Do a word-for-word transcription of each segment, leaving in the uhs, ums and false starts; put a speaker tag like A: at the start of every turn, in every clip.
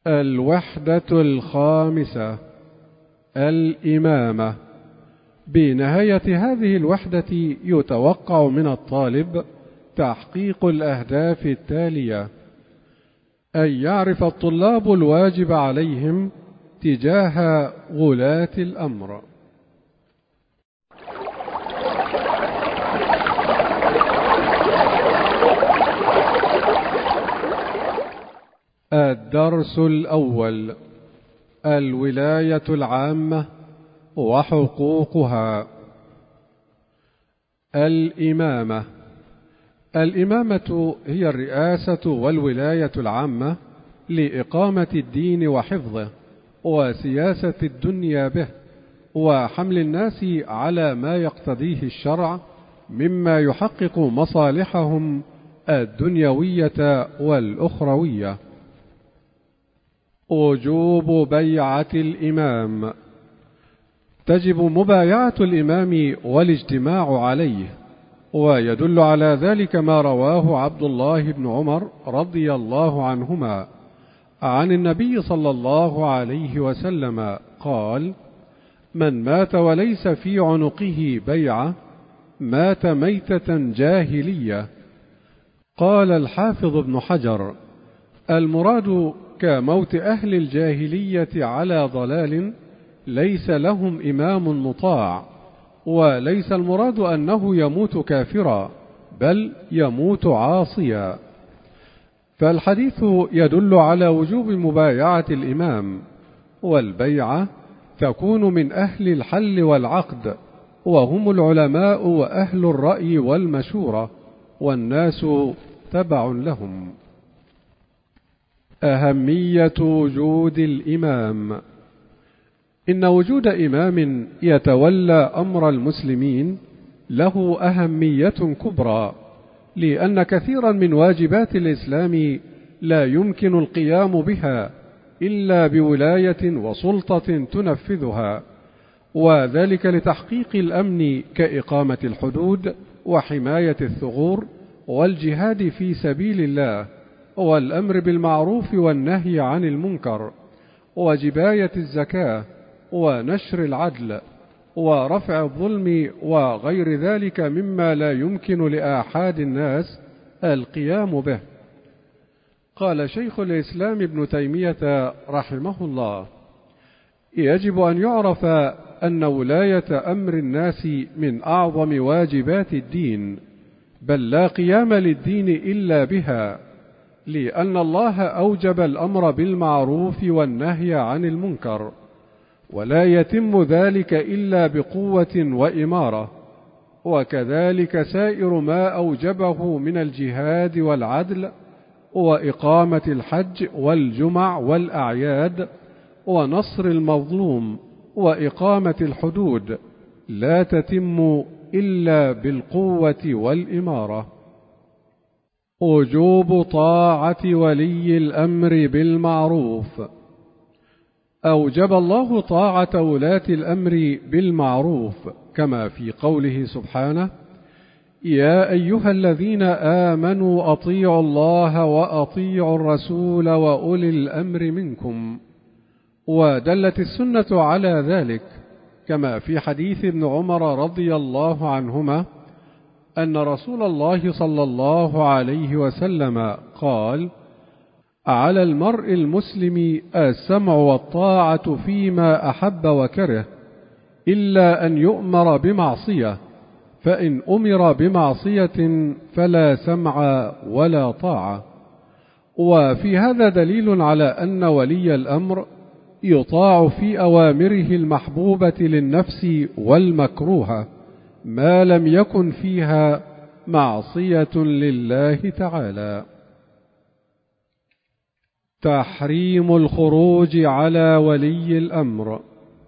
A: الوحدة الخامسة: الإمامة. بنهاية هذه الوحدة يتوقع من الطالب تحقيق الأهداف التالية: أن يعرف الطلاب الواجب عليهم تجاه ولاة الأمر. الدرس الأول: الولاية العامة وحقوقها. الإمامة. الإمامة هي الرئاسة والولاية العامة لإقامة الدين وحفظه وسياسة الدنيا به وحمل الناس على ما يقتضيه الشرع مما يحقق مصالحهم الدنيوية والأخروية. وجوب بيعة الإمام. تجب مبايعة الإمام والاجتماع عليه، ويدل على ذلك ما رواه عبد الله بن عمر رضي الله عنهما عن النبي صلى الله عليه وسلم قال: من مات وليس في عنقه بيعة مات ميتة جاهلية. قال الحافظ ابن حجر: المراد كموت أهل الجاهلية على ضلال ليس لهم إمام مطاع، وليس المراد أنه يموت كافرا، بل يموت عاصيا. فالحديث يدل على وجوب مبايعة الإمام، والبيعة تكون من أهل الحل والعقد، وهم العلماء وأهل الرأي والمشورة، والناس تبع لهم. أهمية وجود الإمام. إن وجود إمام يتولى أمر المسلمين له أهمية كبرى، لأن كثيرا من واجبات الإسلام لا يمكن القيام بها إلا بولاية وسلطة تنفذها، وذلك لتحقيق الأمن كإقامة الحدود وحماية الثغور والجهاد في سبيل الله والأمر بالمعروف والنهي عن المنكر وجباية الزكاة ونشر العدل ورفع الظلم وغير ذلك مما لا يمكن لآحاد الناس القيام به. قال شيخ الإسلام ابن تيمية رحمه الله: يجب أن يعرف أن ولاية أمر الناس من أعظم واجبات الدين، بل لا قيام للدين إلا بها، لأن الله أوجب الأمر بالمعروف والنهي عن المنكر، ولا يتم ذلك إلا بقوة وإمارة، وكذلك سائر ما أوجبه من الجهاد والعدل وإقامة الحج والجمع والأعياد ونصر المظلوم وإقامة الحدود، لا تتم إلا بالقوة والإمارة. وجوب طاعة ولي الأمر بالمعروف. أوجب الله طاعة ولاة الأمر بالمعروف، كما في قوله سبحانه: يا أيها الذين آمنوا أطيعوا الله وأطيعوا الرسول وأولي الأمر منكم. ودلت السنة على ذلك، كما في حديث ابن عمر رضي الله عنهما أن رسول الله صلى الله عليه وسلم قال: على المرء المسلم السمع والطاعة فيما أحب وكره، إلا أن يؤمر بمعصية، فإن أمر بمعصية فلا سمع ولا طاعة. وفي هذا دليل على أن ولي الأمر يطاع في أوامره المحبوبة للنفس والمكروهة ما لم يكن فيها معصية لله تعالى. تحريم الخروج على ولي الأمر.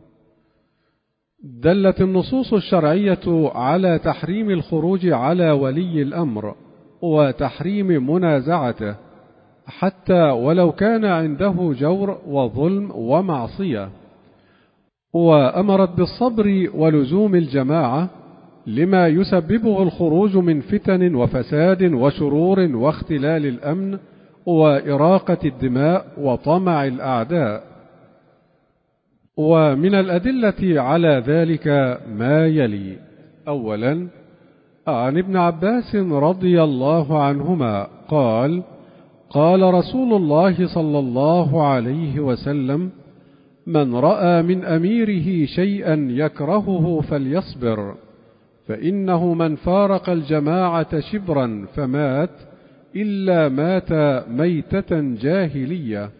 A: دلت النصوص الشرعية على تحريم الخروج على ولي الأمر وتحريم منازعته، حتى ولو كان عنده جور وظلم ومعصية، وأمرت بالصبر ولزوم الجماعة لما يسببه الخروج من فتن وفساد وشرور واختلال الأمن وإراقة الدماء وطمع الأعداء. ومن الأدلة على ذلك ما يلي: أولا، عن ابن عباس رضي الله عنهما قال: قال رسول الله صلى الله عليه وسلم: من رأى من أميره شيئا يكرهه فليصبر، فإنه من فارق الجماعة شبرا فمات إلا مات ميتة جاهلية.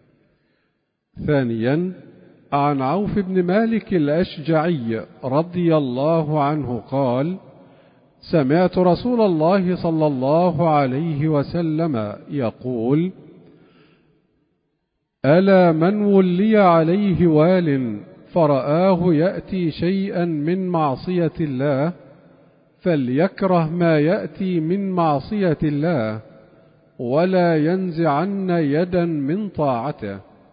A: ثانيا، عن عوف بن مالك الأشجعي رضي الله عنه قال: سمعت رسول الله صلى الله عليه وسلم يقول: ألا من ولي عليه وال فرآه يأتي شيئا من معصية الله فليكره ما يأتي من معصية الله ولا ينزعن يدا من طاعته.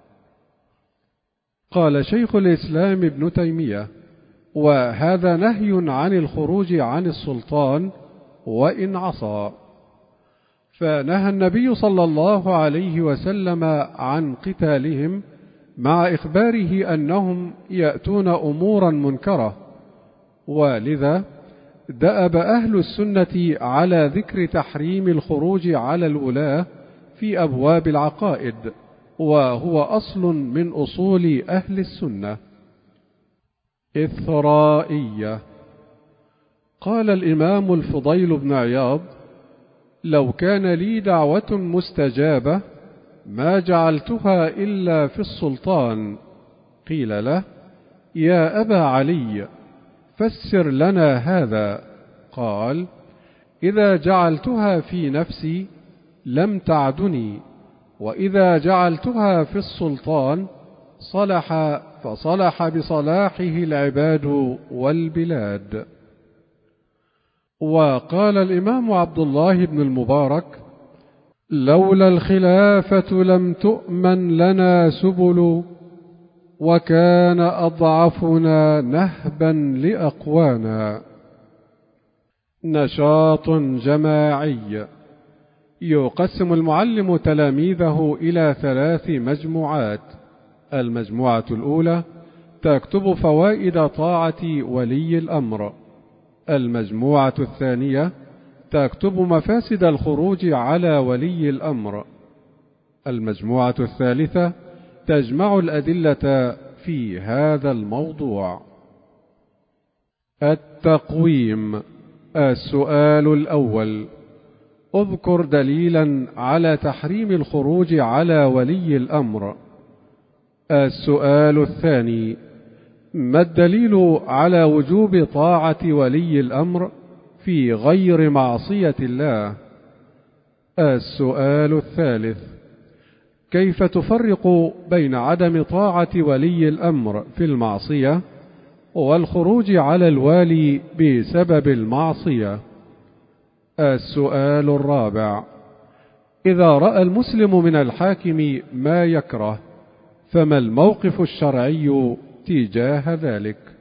A: قال شيخ الإسلام ابن تيمية: وهذا نهي عن الخروج عن السلطان وإن عصى. فنهى النبي صلى الله عليه وسلم عن قتالهم مع إخباره أنهم يأتون أمورا منكرة، ولذا دأب أهل السنة على ذكر تحريم الخروج على الولاة في أبواب العقائد، وهو أصل من أصول أهل السنة. إثرائية. قال الإمام الفضيل بن عياض: لو كان لي دعوة مستجابة ما جعلتها إلا في السلطان. قيل له: يا أبا علي فسر لنا هذا. قال: إذا جعلتها في نفسي لم تعدني، وإذا جعلتها في السلطان صلح فصلح بصلاحه العباد والبلاد. وقال الإمام عبد الله بن المبارك: لولا الخلافة لم تؤمن لنا سبل، وكان أضعفنا نهبا لأقوانا. نشاط جماعي. يقسم المعلم تلاميذه إلى ثلاث مجموعات: المجموعة الأولى تكتب فوائد طاعة ولي الأمر، المجموعة الثانية تكتب مفاسد الخروج على ولي الأمر، المجموعة الثالثة تجمع الأدلة في هذا الموضوع. التقويم. السؤال الأول: اذكر دليلا على تحريم الخروج على ولي الأمر. السؤال الثاني: ما الدليل على وجوب طاعة ولي الأمر في غير معصية الله؟ السؤال الثالث: كيف تفرق بين عدم طاعة ولي الأمر في المعصية والخروج على الوالي بسبب المعصية؟ السؤال الرابع: إذا رأى المسلم من الحاكم ما يكره فما الموقف الشرعي تجاه ذلك؟